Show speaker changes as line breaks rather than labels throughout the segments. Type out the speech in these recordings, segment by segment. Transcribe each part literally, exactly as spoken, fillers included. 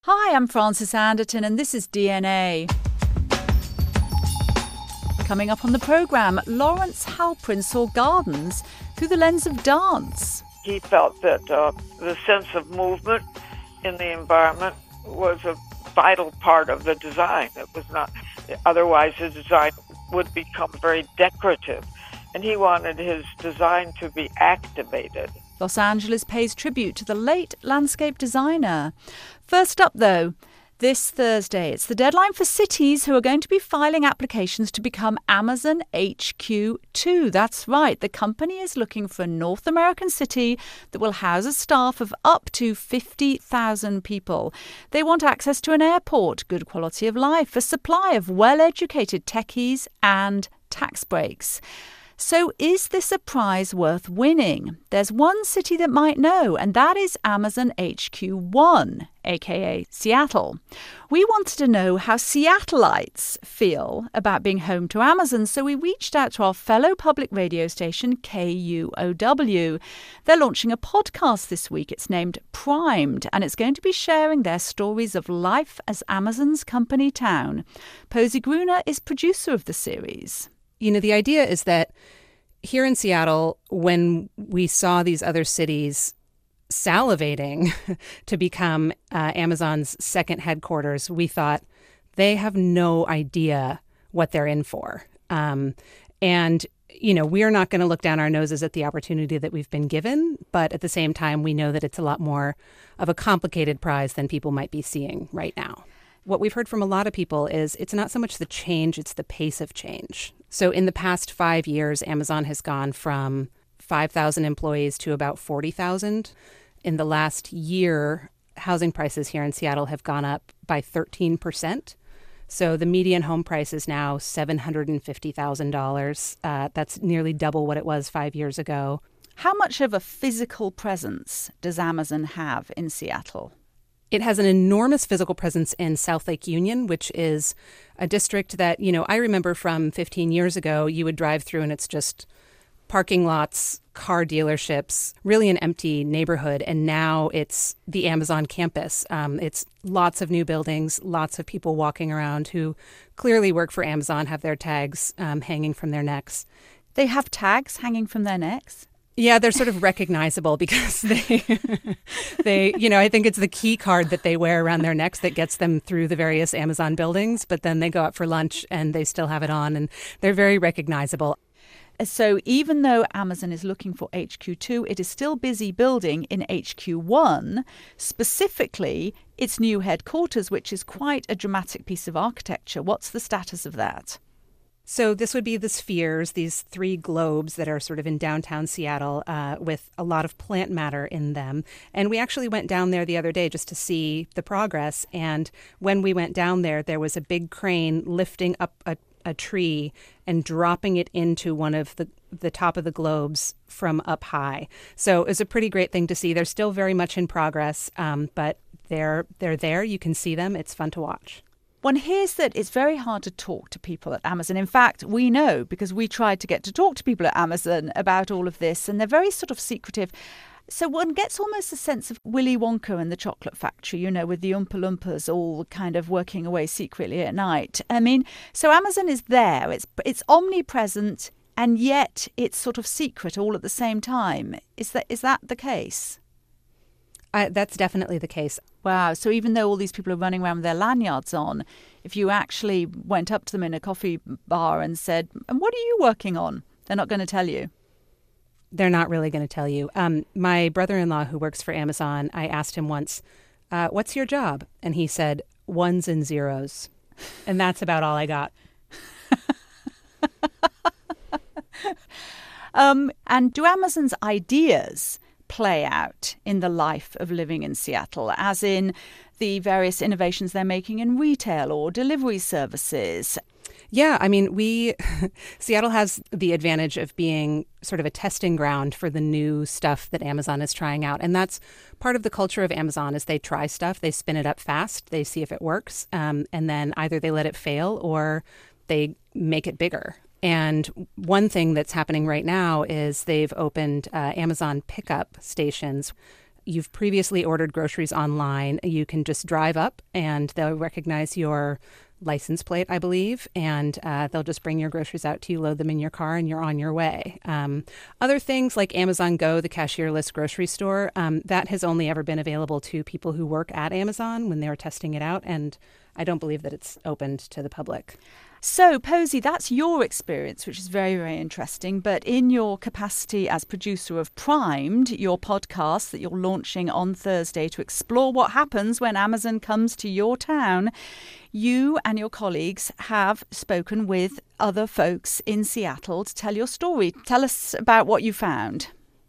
Hi, I'm Frances Anderton, and this is D N A. Coming up on the programme, Lawrence Halprin saw gardens through the lens of dance.
He felt that uh, the sense of movement in the environment was a vital part of the design. It was not, otherwise the design would become very decorative. And he wanted his design to be activated.
Los Angeles pays tribute to the late landscape designer. First up, though, this Thursday, it's the deadline for cities who are going to be filing applications to become Amazon H Q two. That's right, the company is looking for a North American city that will house a staff of up to fifty thousand people. They want access to an airport, good quality of life, a supply of well-educated techies, and tax breaks. So is this a prize worth winning? There's one city that might know, and that is Amazon H Q one, aka Seattle. We wanted to know how Seattleites feel about being home to Amazon, so we reached out to our fellow public radio station, K U O W. They're launching a podcast this week. It's named Primed, and it's going to be sharing their stories of life as Amazon's company town. Posey Gruner is producer of the series.
You know, the idea is that here in Seattle, when we saw these other cities salivating to become uh, Amazon's second headquarters, we thought they have no idea what they're in for. Um, and, you know, we are not going to look down our noses at the opportunity that we've been given. But at the same time, we know that it's a lot more of a complicated prize than people might be seeing right now. What we've heard from a lot of people is it's not so much the change, it's the pace of change. So in the past five years, Amazon has gone from five thousand employees to about forty thousand. In the last year, housing prices here in Seattle have gone up by thirteen percent. So the median home price is now seven hundred fifty thousand dollars. Uh, that's nearly double what it was five years ago.
How much of a physical presence does Amazon have in Seattle?
It has an enormous physical presence in South Lake Union, which is a district that, you know, I remember from fifteen years ago, you would drive through and it's just parking lots, car dealerships, really an empty neighborhood. And now it's the Amazon campus. Um, it's lots of new buildings, lots of people walking around who clearly work for Amazon, have their tags um, hanging from their necks.
They have tags hanging from their necks?
Yeah, they're sort of recognizable because they, they, you know, I think it's the key card that they wear around their necks that gets them through the various Amazon buildings. But then they go out for lunch and they still have it on and they're very recognizable.
So even though Amazon is looking for H Q two, it is still busy building in H Q one, specifically its new headquarters, which is quite a dramatic piece of architecture. What's the status of that?
So this would be the spheres, these three globes that are sort of in downtown Seattle uh, with a lot of plant matter in them. And we actually went down there the other day just to see the progress. And when we went down there, there was a big crane lifting up a, a tree and dropping it into one of the, the top of the globes from up high. So it was a pretty great thing to see. They're still very much in progress, um, but they're they're there. You can see them. It's fun to watch.
One hears that it's very hard to talk to people at Amazon. In fact, we know because we tried to get to talk to people at Amazon about all of this, and they're very sort of secretive. So one gets almost a sense of Willy Wonka and the Chocolate Factory, you know, with the Oompa Loompas all kind of working away secretly at night. I mean, so Amazon is there. It's it's omnipresent, and yet it's sort of secret all at the same time. Is that is that the case?
Uh, that's definitely the case.
Wow. So even though all these people are running around with their lanyards on, if you actually went up to them in a coffee bar and said, and what are you working on? They're not going to tell you.
They're not really going to tell you. Um, my brother-in-law who works for Amazon, I asked him once, uh, what's your job? And he said, ones and zeros. And that's about all I got.
um, and do Amazon's ideas play out in the life of living in Seattle, as in the various innovations they're making in retail or delivery services?
Yeah, I mean, we Seattle has the advantage of being sort of a testing ground for the new stuff that Amazon is trying out. And that's part of the culture of Amazon is they try stuff, they spin it up fast, they see if it works, um, and then either they let it fail or they make it bigger. And one thing that's happening right now is they've opened uh, Amazon pickup stations you've previously ordered groceries online, you can just drive up and they'll recognize your license plate, I believe, and uh, they'll just bring your groceries out to you, load them in your car, and you're on your way. Um, other things like Amazon Go, the cashierless grocery store, um, that has only ever been available to people who work at Amazon when they were testing it out, and I don't believe that it's opened to the public.
So, Posey, that's your experience, which is very, very interesting. But in your capacity as producer of Primed, your podcast that you're launching on Thursday to explore what happens when Amazon comes to your town, you and your colleagues have spoken with other folks in Seattle to tell your story. Tell us about what you found.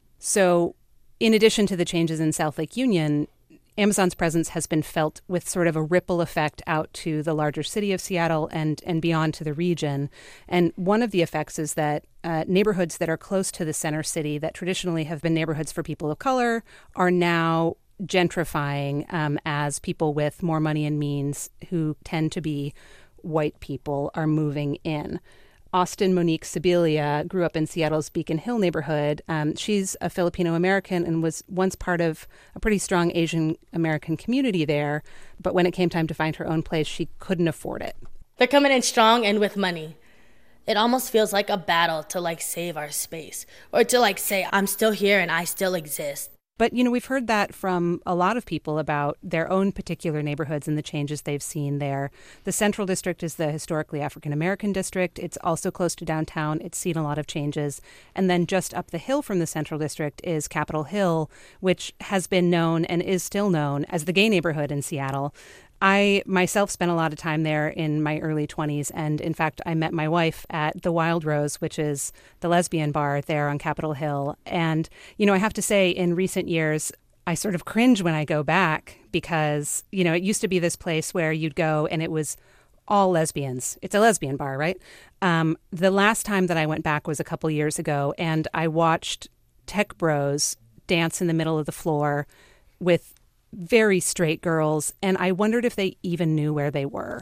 So, in addition to the changes in South Lake Union, Amazon's presence has been felt with sort of a ripple effect out to the larger city of Seattle and, and beyond to the region. And one of the effects is that uh, neighborhoods that are close to the center city that traditionally have been neighborhoods for people of color are now gentrifying um, as people with more money and means who tend to be white people are moving in. Austin Monique Sibilia grew up in Seattle's Beacon Hill neighborhood. Um, she's a Filipino-American and was once part of a pretty strong Asian-American community there. But when it came time to find her own place, she couldn't afford it.
They're coming in strong and with money. It almost feels like a battle to, like, save our space. Or to, like, say, I'm still here and I still exist.
But, you know, we've heard that from a lot of people about their own particular neighborhoods and the changes they've seen there. The Central District is the historically African-American district. It's also close to downtown. It's seen a lot of changes. And then just up the hill from the Central District is Capitol Hill, which has been known and is still known as the gay neighborhood in Seattle. I myself spent a lot of time there in my early twenties, and in fact, I met my wife at the Wild Rose, which is the lesbian bar there on Capitol Hill. And, you know, I have to say, in recent years, I sort of cringe when I go back because, you know, it used to be this place where you'd go and it was all lesbians. It's a lesbian bar, right? Um, the last time that I went back was a couple years ago, and I watched tech bros dance in the middle of the floor with very straight girls, and I wondered if they even knew where they were.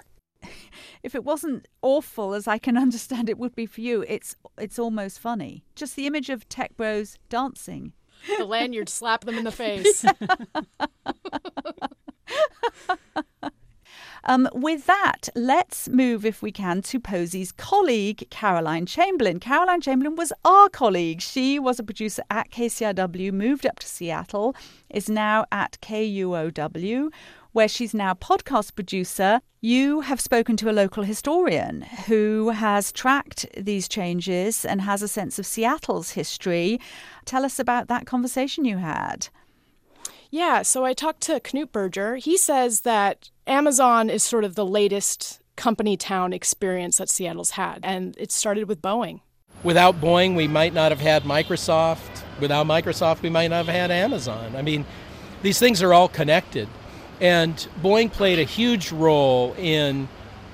If it wasn't awful, as I can understand it would be for you, it's it's almost funny. Just the image of tech bros dancing.
The lanyard, slap them in the face.
Um, with that, let's move, if we can, to Posey's colleague, Caroline Chamberlain. Caroline Chamberlain was our colleague. She was a producer at K C R W, moved up to Seattle, is now at K U O W, where she's now podcast producer. You have spoken to a local historian who has tracked these changes and has a sense of Seattle's history. Tell us about that conversation you had.
Yeah, so I talked to Knut Berger. He says that Amazon is sort of the latest company town experience that Seattle's had, and it started with Boeing.
Without Boeing, we might not have had Microsoft. Without Microsoft, we might not have had Amazon. I mean, these things are all connected. And Boeing played a huge role in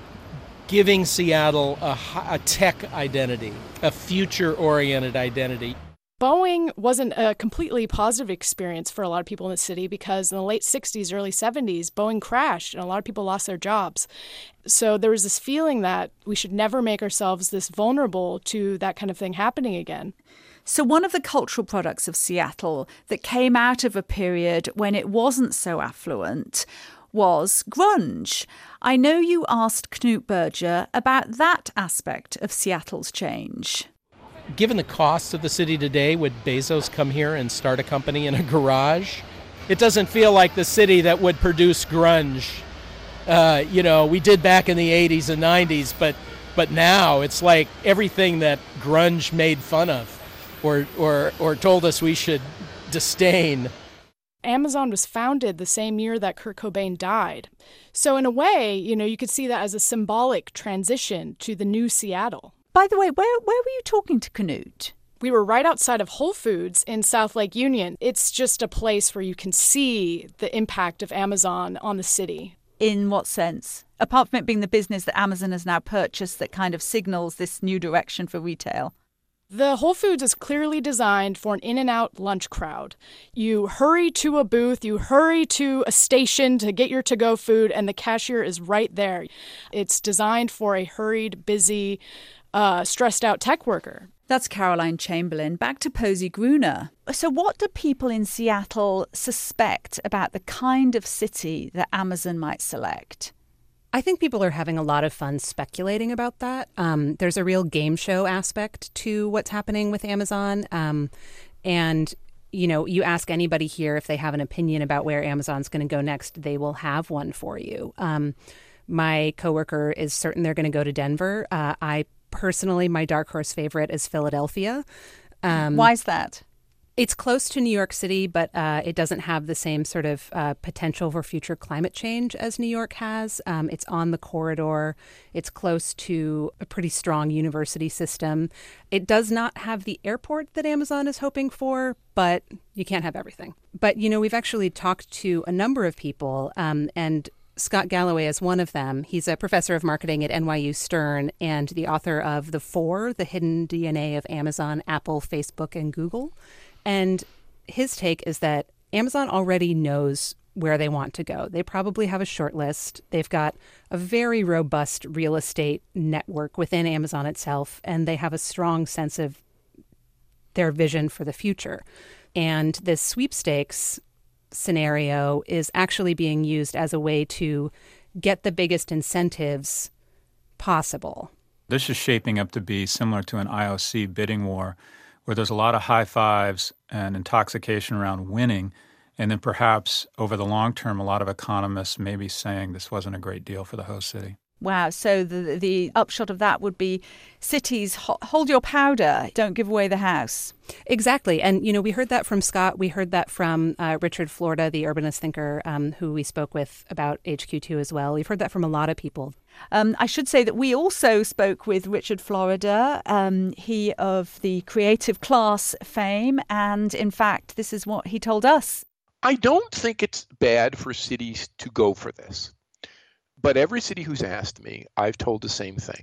giving Seattle a, a tech identity, a future-oriented identity.
Boeing wasn't a completely positive experience for a lot of people in the city because in the late sixties, early seventies, Boeing crashed and a lot of people lost their jobs. So there was this feeling that we should never make ourselves this vulnerable to that kind of thing happening again.
So one of the cultural products of Seattle that came out of a period when it wasn't so affluent was grunge. I know you asked Knut Berger about that aspect of Seattle's change.
Given the cost of the city today, would Bezos come here and start a company in a garage? It doesn't feel like the city that would produce grunge. Uh, you know, we did back in the eighties and nineties, but but now it's like everything that grunge made fun of or or or told us we should disdain.
Amazon was founded the same year that Kurt Cobain died. So in a way, you know, you could see that as a symbolic transition to the new Seattle.
By the way, where where were you talking to Knut?
We were right outside of Whole Foods in South Lake Union. It's just a place where you can see the impact of Amazon on the city.
In what sense? Apart from it being the business that Amazon has now purchased that kind of signals this new direction for retail.
The Whole Foods is clearly designed for an in-and-out lunch crowd. You hurry to a booth, you hurry to a station to get your to-go food, and the cashier is right there. It's designed for a hurried, busy, uh, stressed-out tech worker.
That's Caroline Chamberlain. Back to Posey Gruner. So what do people in Seattle suspect about the kind of city that Amazon might select?
I think people are having a lot of fun speculating about that. Um, there's a real game show aspect to what's happening with Amazon. Um, and, you know, you ask anybody here if they have an opinion about where Amazon's going to go next, they will have one for you. Um, my coworker is certain they're going to go to Denver. Uh, I personally, my dark horse favorite is Philadelphia. Um,
Why is that?
It's close to New York City, but uh, it doesn't have the same sort of uh, potential for future climate change as New York has. Um, it's on the corridor. It's close to a pretty strong university system. It does not have the airport that Amazon is hoping for, but you can't have everything. But, you know, we've actually talked to a number of people, um, and Scott Galloway is one of them. He's a professor of marketing at N Y U Stern and the author of The Four, The Hidden D N A of Amazon, Apple, Facebook, and Google. And his take is that Amazon already knows where they want to go. They probably have a short list. They've got a very robust real estate network within Amazon itself, and they have a strong sense of their vision for the future. And this sweepstakes scenario is actually being used as a way to get the biggest incentives possible.
This is shaping up to be similar to an I O C bidding war, where there's a lot of high fives and intoxication around winning, and then perhaps over the long term, a lot of economists may be saying this wasn't a great deal for the host city.
Wow. So the the upshot of that would be cities, ho- hold your powder, don't give away the house.
Exactly. And, you know, we heard that from Scott. We heard that from uh, Richard Florida, the urbanist thinker um, who we spoke with about H Q two as well. We've heard that from a lot of people.
Um, I should say that we also spoke with Richard Florida, um, he of the Creative Class fame. And in fact, this is what he told us.
I don't think it's bad for cities to go for this. But every city who's asked me, I've told the same thing.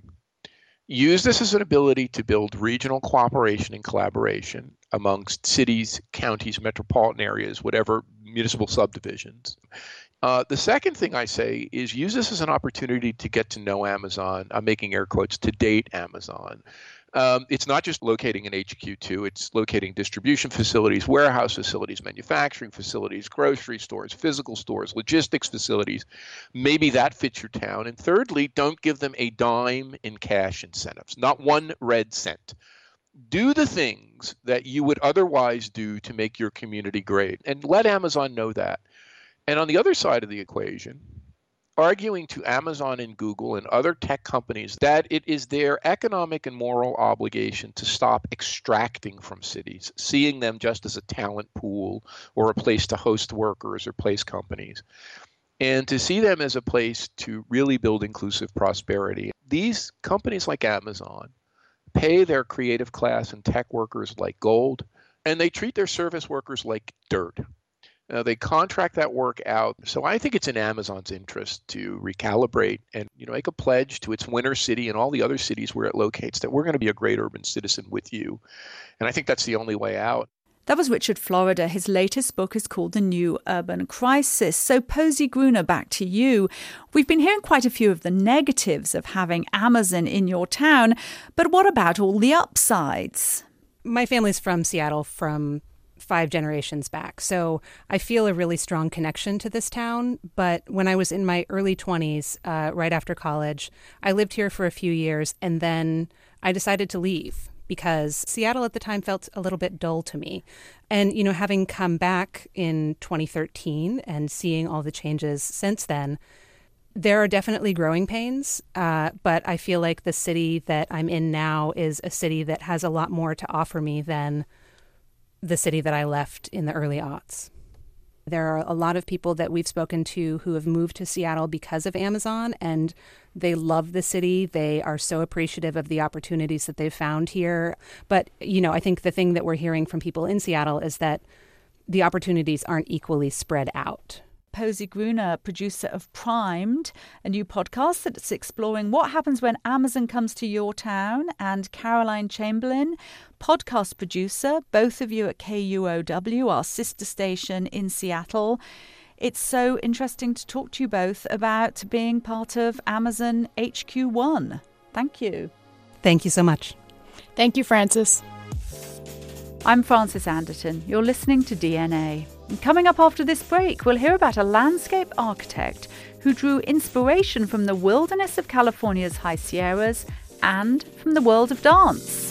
Use this as an ability to build regional cooperation and collaboration amongst cities, counties, metropolitan areas, whatever municipal subdivisions. Uh, the second thing I say is use this as an opportunity to get to know Amazon. I'm making air quotes, to date Amazon. Um, it's not just locating an H Q two, it's locating distribution facilities, warehouse facilities, manufacturing facilities, grocery stores, physical stores, logistics facilities. Maybe that fits your town. And thirdly, don't give them a dime in cash incentives, not one red cent. Do the things that you would otherwise do to make your community great, and let Amazon know that. And on the other side of the equation, arguing to Amazon and Google and other tech companies that it is their economic and moral obligation to stop extracting from cities, seeing them just as a talent pool or a place to host workers or place companies, and to see them as a place to really build inclusive prosperity. These companies like Amazon pay their creative class and tech workers like gold, and they treat their service workers like dirt. Uh, they contract that work out. So I think it's in Amazon's interest to recalibrate and, you know, make a pledge to its winner city and all the other cities where it locates that we're going to be a great urban citizen with you. And I think that's the only way out.
That was Richard Florida. His latest book is called The New Urban Crisis. So Posey Gruner, back to you. We've been hearing quite a few of the negatives of having Amazon in your town, but what about all the upsides?
My family's from Seattle, from five generations back. So I feel a really strong connection to this town. But when I was in my early twenties, uh, right after college, I lived here for a few years, and then I decided to leave because Seattle at the time felt a little bit dull to me. And, you know, having come back in twenty thirteen and seeing all the changes since then, there are definitely growing pains, uh, but I feel like the city that I'm in now is a city that has a lot more to offer me than the city that I left in the early aughts. There are a lot of people that we've spoken to who have moved to Seattle because of Amazon, and they love the city. They are so appreciative of the opportunities that they've found here. But, you know, I think the thing that we're hearing from people in Seattle is that the opportunities aren't equally spread out.
Posey Gruner, producer of Primed, a new podcast that's exploring what happens when Amazon comes to your town, and Caroline Chamberlain, podcast producer, both of you at K U O W, our sister station in Seattle. It's so interesting to talk to you both about being part of Amazon H Q one. Thank you.
Thank you so much.
Thank you, Frances.
I'm Frances Anderton. You're listening to D N A. And coming up after this break, we'll hear about a landscape architect who drew inspiration from the wilderness of California's High Sierras and from the world of dance.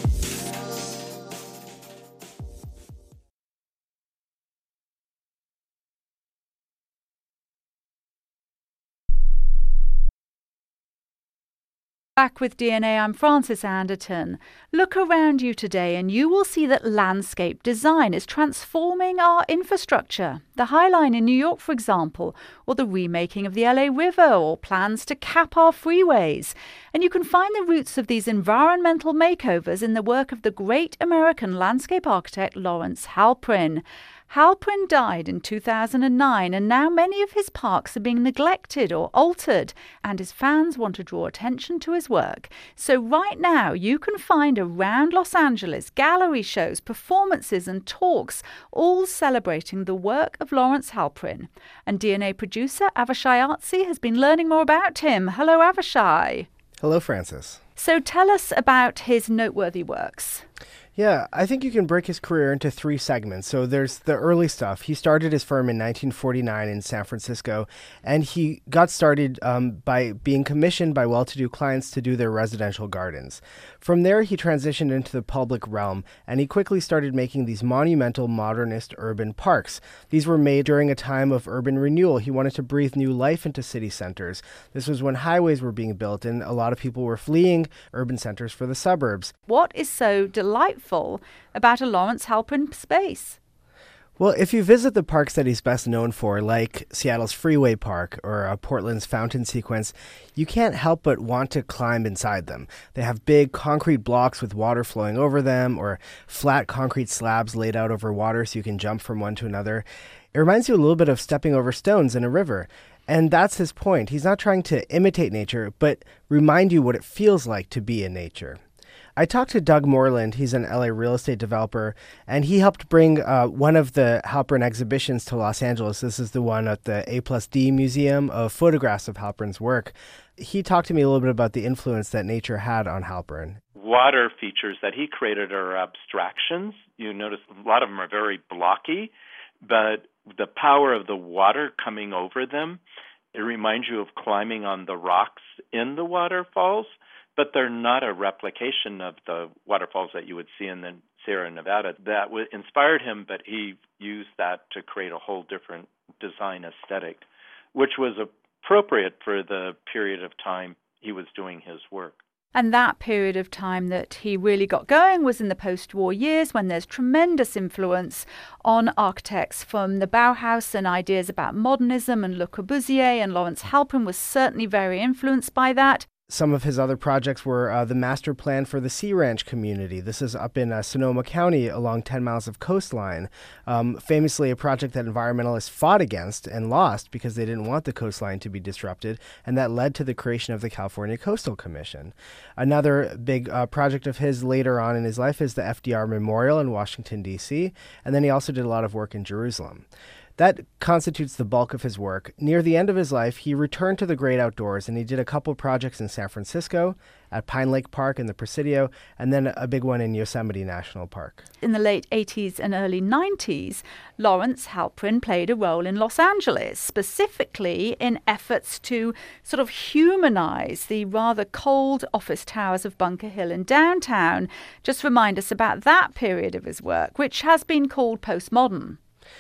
Back with D N A, I'm Frances Anderton. Look around you today and you will see that landscape design is transforming our infrastructure. The High Line in New York, for example, or the remaking of the L A River, or plans to cap our freeways. And you can find the roots of these environmental makeovers in the work of the great American landscape architect Lawrence Halprin. Halprin died in two thousand nine, and now many of his parks are being neglected or altered, and his fans want to draw attention to his work. So right now you can find around Los Angeles gallery shows, performances and talks, all celebrating the work of Lawrence Halprin. And D N A producer Avishai Artsy has been learning more about him. Hello, Avishai.
Hello, Frances.
So tell us about his noteworthy works.
Yeah, I think you can break his career into three segments. So there's the early stuff. He started his firm in nineteen forty-nine in San Francisco, and he got started um, by being commissioned by well-to-do clients to do their residential gardens. From there, he transitioned into the public realm, and he quickly started making these monumental modernist urban parks. These were made during a time of urban renewal. He wanted to breathe new life into city centers. This was when highways were being built, and a lot of people were fleeing urban centers for the suburbs.
What is so delightful about a Lawrence Halprin space?
Well, if you visit the parks that he's best known for, like Seattle's Freeway Park or uh, Portland's Fountain Sequence, you can't help but want to climb inside them. They have big concrete blocks with water flowing over them, or flat concrete slabs laid out over water so you can jump from one to another. It reminds you a little bit of stepping over stones in a river. And that's his point. He's not trying to imitate nature, but remind you what it feels like to be in nature. I talked to Doug Moreland. He's an L A real estate developer, and he helped bring uh, one of the Halprin exhibitions to Los Angeles. This is the one at the A plus D Museum of photographs of Halprin's work. He talked to me a little bit about the influence that nature had on Halprin.
Water features that he created are abstractions. You notice a lot of them are very blocky, but the power of the water coming over them, it reminds you of climbing on the rocks in the waterfalls. But they're not a replication of the waterfalls that you would see in the Sierra Nevada. That w- inspired him, but he used that to create a whole different design aesthetic, which was appropriate for the period of time he was doing his work.
And that period of time that he really got going was in the post-war years, when there's tremendous influence on architects from the Bauhaus and ideas about modernism and Le Corbusier, and Lawrence Halprin was certainly very influenced by that.
Some of his other projects were uh, the master plan for the Sea Ranch community. This is up in uh, Sonoma County along ten miles of coastline. Um, famously, a project that environmentalists fought against and lost because they didn't want the coastline to be disrupted, and that led to the creation of the California Coastal Commission. Another big uh, project of his later on in his life is the F D R Memorial in Washington, D C, and then he also did a lot of work in Jerusalem. That constitutes the bulk of his work. Near the end of his life, he returned to the great outdoors, and he did a couple projects in San Francisco, at Pine Lake Park in the Presidio, and then a big one in Yosemite National Park.
In the late eighties and early nineties, Lawrence Halprin played a role in Los Angeles, specifically in efforts to sort of humanize the rather cold office towers of Bunker Hill in downtown. Just remind us about that period of his work, which has been called postmodern.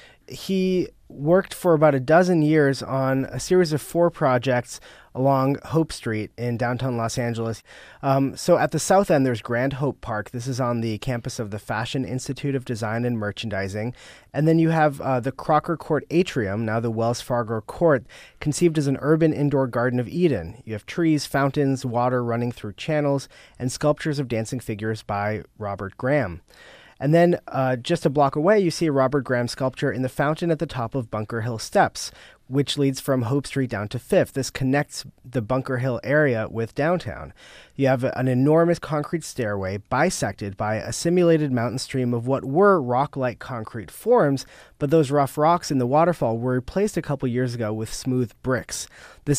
He worked for about a dozen years on a series of four projects along Hope Street in downtown Los Angeles. Um, so at the south end, there's Grand Hope Park. This is on the campus of the Fashion Institute of Design and Merchandising. And then you have uh, the Crocker Court Atrium, now the Wells Fargo Court, conceived as an urban indoor Garden of Eden. You have trees, fountains, water running through channels, and sculptures of dancing figures by Robert Graham. And then uh, just a block away, you see a Robert Graham sculpture in the fountain at the top of Bunker Hill Steps, which leads from Hope Street down to Fifth. This connects the Bunker Hill area with downtown. You have an enormous concrete stairway bisected by a simulated mountain stream of what were rock-like concrete forms, but those rough rocks in the waterfall were replaced a couple years ago with smooth bricks. This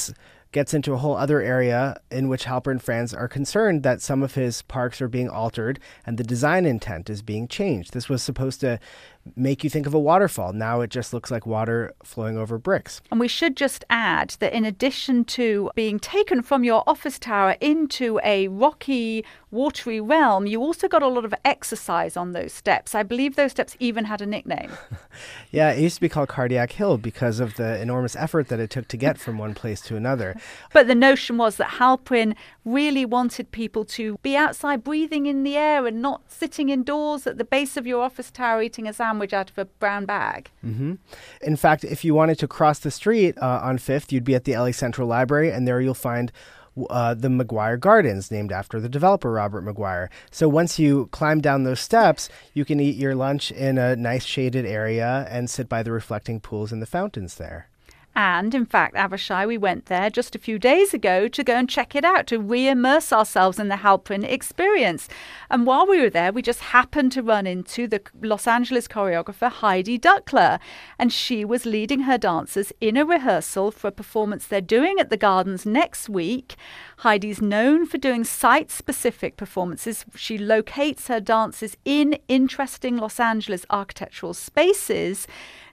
gets into a whole other area in which Halpern fans are concerned that some of his parks are being altered and the design intent is being changed. This was supposed to make you think of a waterfall. Now it just looks like water flowing over bricks.
And we should just add that in addition to being taken from your office tower into a rocky, watery realm, you also got a lot of exercise on those steps. I believe those steps even had a nickname.
Yeah, it used to be called Cardiac Hill because of the enormous effort that it took to get from one place to another.
But the notion was that Halprin really wanted people to be outside breathing in the air and not sitting indoors at the base of your office tower eating a sandwich out of a brown bag.
Mm-hmm. In fact, if you wanted to cross the street uh, on Fifth, you'd be at the L A Central Library, and there you'll find uh, the McGuire Gardens, named after the developer Robert McGuire. So once you climb down those steps, you can eat your lunch in a nice shaded area and sit by the reflecting pools and the fountains there.
And, in fact, Avishai, we went there just a few days ago to go and check it out, to re-immerse ourselves in the Halprin experience. And while we were there, we just happened to run into the Los Angeles choreographer Heidi Duckler. And she was leading her dancers in a rehearsal for a performance they're doing at the Gardens next week. Heidi's known for doing site-specific performances. She locates her dancers in interesting Los Angeles architectural spaces.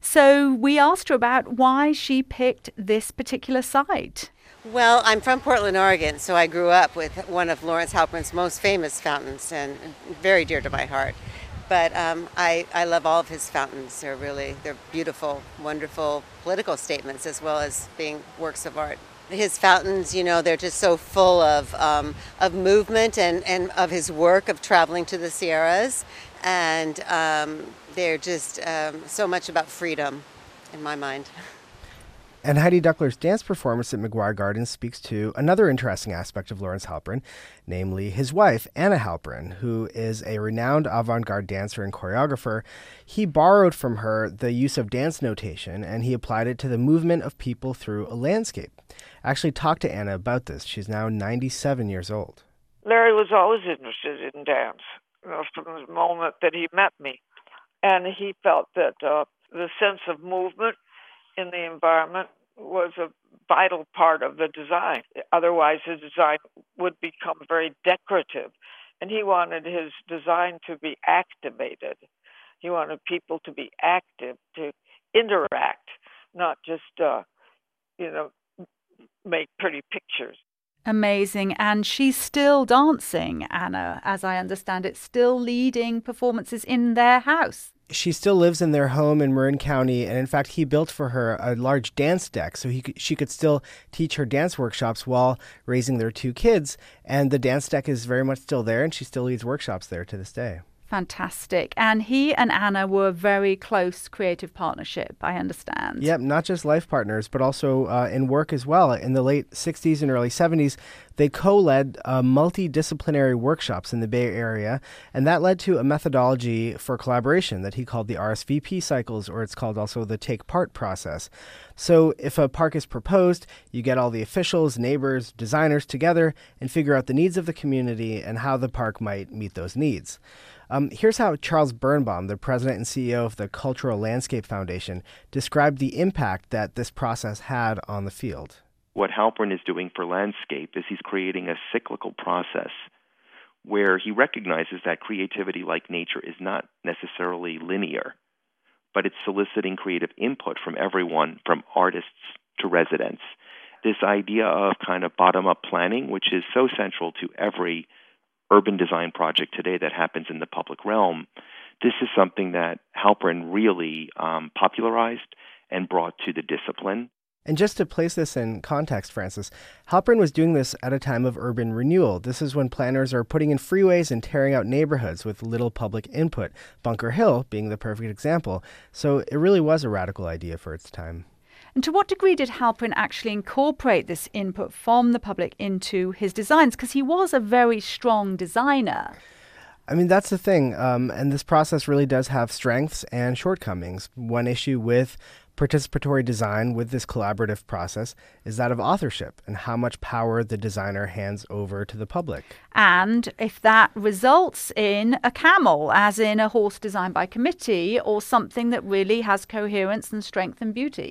So we asked her about why she picked this particular site.
Well, I'm from Portland, Oregon, so I grew up with one of Lawrence Halprin's most famous fountains, and very dear to my heart. But um, I, I love all of his fountains. They're really, they're beautiful, wonderful political statements as well as being works of art. His fountains, you know, they're just so full of um, of movement and, and of his work of traveling to the Sierras. And um, they're just um, so much about freedom in my mind.
And Heidi Duckler's dance performance at McGuire Gardens speaks to another interesting aspect of Lawrence Halprin, namely his wife, Anna Halprin, who is a renowned avant-garde dancer and choreographer. He borrowed from her the use of dance notation, and he applied it to the movement of people through a landscape. I actually talked to Anna about this. She's now ninety-seven years old.
Larry was always interested in dance, you know, from the moment that he met me. And he felt that uh, the sense of movement in the environment was a vital part of the design. Otherwise, the design would become very decorative. And he wanted his design to be activated. He wanted people to be active, to interact, not just, uh, you know, make pretty pictures.
Amazing. And she's still dancing, Anna, as I understand it, still leading performances in their house.
She still lives in their home in Marin County, and in fact, he built for her a large dance deck so he could, she could still teach her dance workshops while raising their two kids. And the dance deck is very much still there, and she still leads workshops there to this day.
Fantastic. And he and Anna were a very close creative partnership, I understand.
Yep, not just life partners, but also uh, in work as well. In the late sixties and early seventies, they co-led uh, multidisciplinary workshops in the Bay Area, and that led to a methodology for collaboration that he called the R S V P cycles, or it's called also the take part process. So if a park is proposed, you get all the officials, neighbors, designers together and figure out the needs of the community and how the park might meet those needs. Um, here's how Charles Birnbaum, the president and C E O of the Cultural Landscape Foundation, described the impact that this process had on the field.
What Halprin is doing for landscape is he's creating a cyclical process where he recognizes that creativity, like nature, is not necessarily linear, but it's soliciting creative input from everyone, from artists to residents. This idea of kind of bottom-up planning, which is so central to every urban design project today that happens in the public realm, this is something that Halprin really um, popularized and brought to the discipline.
And just to place this in context, Francis, Halprin was doing this at a time of urban renewal. This is when planners are putting in freeways and tearing out neighborhoods with little public input, Bunker Hill being the perfect example. So it really was a radical idea for its time.
And to what degree did Halprin actually incorporate this input from the public into his designs? Because he was a very strong designer.
I mean, that's the thing. Um, and this process really does have strengths and shortcomings. One issue with participatory design, with this collaborative process, is that of authorship and how much power the designer hands over to the public.
And if that results in a camel, as in a horse designed by committee, or something that really has coherence and strength and beauty.
I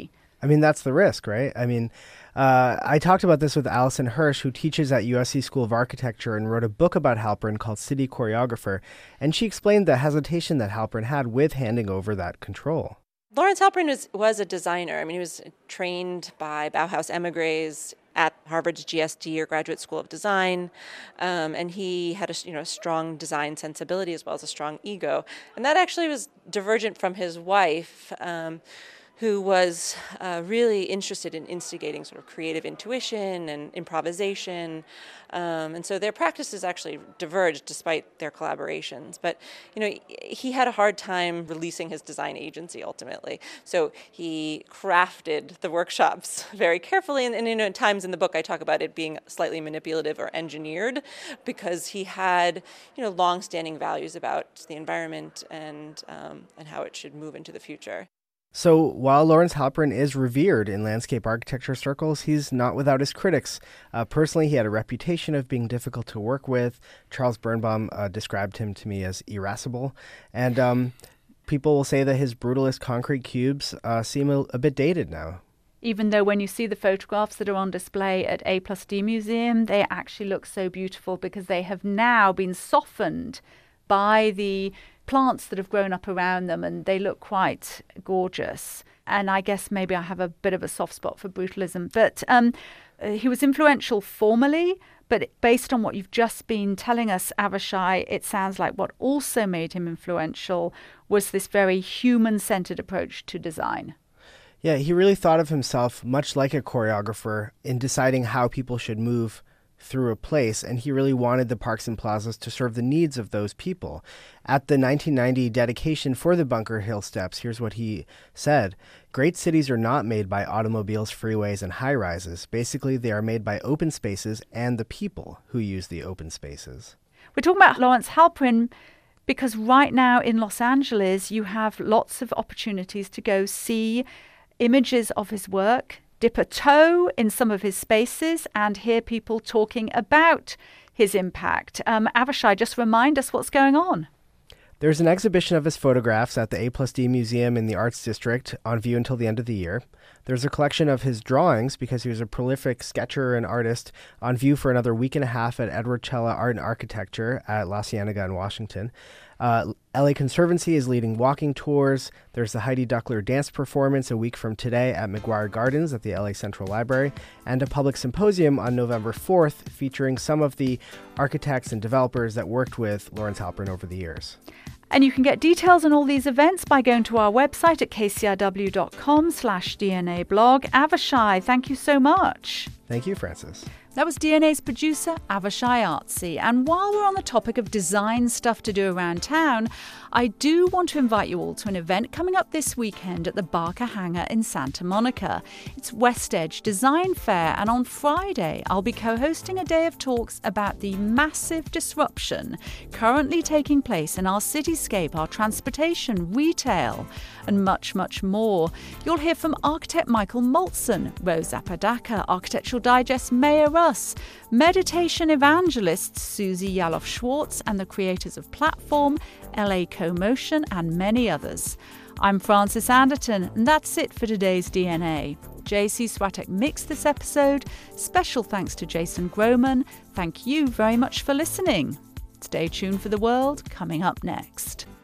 mean, that's the risk, right? I mean, uh, I talked about this with Allison Hirsch, who teaches at U S C School of Architecture and wrote a book about Halpern called City Choreographer, and she explained the hesitation that Halpern had with handing over that control.
Lawrence Halpern was, was a designer. I mean, he was trained by Bauhaus emigres at Harvard's G S D, or Graduate School of Design, um, and he had a you know strong design sensibility as well as a strong ego, and that actually was divergent from his wife, um, who was uh, really interested in instigating sort of creative intuition and improvisation. Um, and so their practices actually diverged despite their collaborations. But, you know, he had a hard time releasing his design agency ultimately. So he crafted the workshops very carefully. And, and you know, at times in the book I talk about it being slightly manipulative or engineered, because he had, you know, long-standing values about the environment and um, and how it should move into the future.
So while Lawrence Halpern is revered in landscape architecture circles, he's not without his critics. Uh, personally, he had a reputation of being difficult to work with. Charles Birnbaum uh, described him to me as irascible. And um, people will say that his brutalist concrete cubes uh, seem a, a bit dated now.
Even though when you see the photographs that are on display at A plus D Museum, they actually look so beautiful because they have now been softened by the plants that have grown up around them, and they look quite gorgeous. And I guess maybe I have a bit of a soft spot for brutalism. But um, uh, he was influential formally, but based on what you've just been telling us, Avishai, it sounds like what also made him influential was this very human-centered approach to design.
Yeah, he really thought of himself much like a choreographer in deciding how people should move through a place, and he really wanted the parks and plazas to serve the needs of those people. At the nineteen ninety dedication for the Bunker Hill Steps, here's what he said: "Great cities are not made by automobiles, freeways, and high-rises. Basically, they are made by open spaces and the people who use the open spaces."
We're talking about Lawrence Halpern because right now in Los Angeles, you have lots of opportunities to go see images of his work, dip a toe in some of his spaces, and hear people talking about his impact. Um, Avishai, just remind us what's going on.
There's an exhibition of his photographs at the A plus D Museum in the Arts District on view until the end of the year. There's a collection of his drawings, because he was a prolific sketcher and artist, on view for another week and a half at Edward Cella Art and Architecture at La Cienega in Washington. Uh, L A Conservancy is leading walking tours. There's the Heidi Duckler dance performance a week from today at McGuire Gardens at the L A Central Library, and a public symposium on November fourth featuring some of the architects and developers that worked with Lawrence Halpern over the years.
And you can get details on all these events by going to our website at kcrw.com slash DNA blog. Avishai, thank you so much.
Thank you, Frances.
That was D N A's producer, Avishai Artsy. And while we're on the topic of design stuff to do around town, I do want to invite you all to an event coming up this weekend at the Barker Hangar in Santa Monica. It's West Edge Design Fair, and on Friday I'll be co-hosting a day of talks about the massive disruption currently taking place in our cityscape, our transportation, retail, and much, much more. You'll hear from architect Michael Maltzon, Rose Apodaca, Architectural Digest Mayor Russ, meditation evangelists Susie Yalof-Schwartz, and the creators of Platform, L A CoMotion, and many others. I'm Frances Anderton, and that's it for today's D N A. J C Swatek mixed this episode. Special thanks to Jason Groman. Thank you very much for listening. Stay tuned for The World coming up next.